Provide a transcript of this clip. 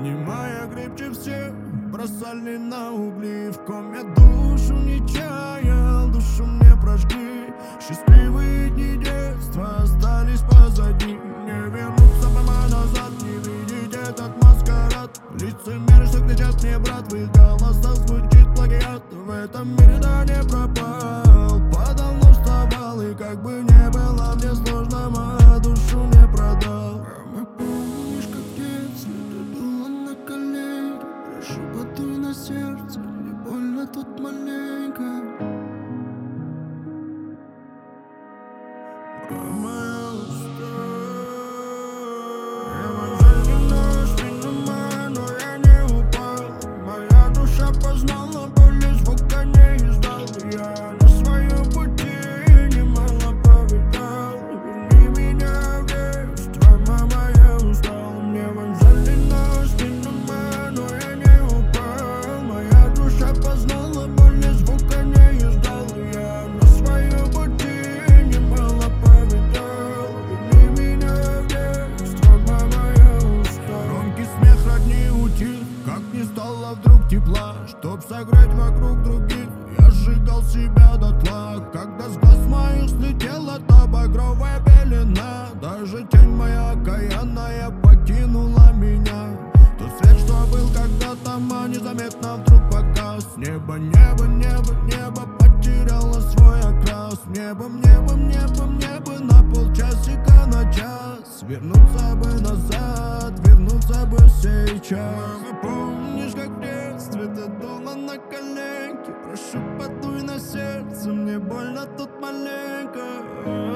Обнимая крепче всех, бросали на угли. В ком я душу не чаял, душу мне прожгли. Счастливые дни детства остались позади. Не вернуться прямо назад, не видеть этот маскарад. Лицемеры, что кричат мне, брат, в их голосах звучит плагиат. В этом мире да не пропал, подавно вставал. И как бы не было мне сложно, мою душу мне продал. Мама, помнишь, как в детстве ты дула на колени? Прошу, подуй на сердце, мне больно тут маленько. Моя усталость. Моя душа познала боль и звука не издал. Я на своем пути немало повидал. Верни меня в детство, мама, я устал. Мне вонзали на спину, но я не упал. Моя душа познала боль и звука не издал. Я на своем пути немало повидал. Верни меня в детство, мама, я устал. Громкий смех родни утих, как не стало вдруг тепла, чтоб согреть вокруг других. Я сжигал себя дотла, когда с глаз моих слетела та багровая пелена. Даже тень моя окаянная покинула меня. Тот свет, что был когда-то, незаметно вдруг погас. Небо, небо, небо, небо потеряло свой окрас. Небом, небом, небом, небо на полчасика на час. Вернуться бы назад, вернуться бы сейчас. Помнишь, как в детстве ты дула на коленки? Прошу, подуй на сердце, мне больно тут маленько.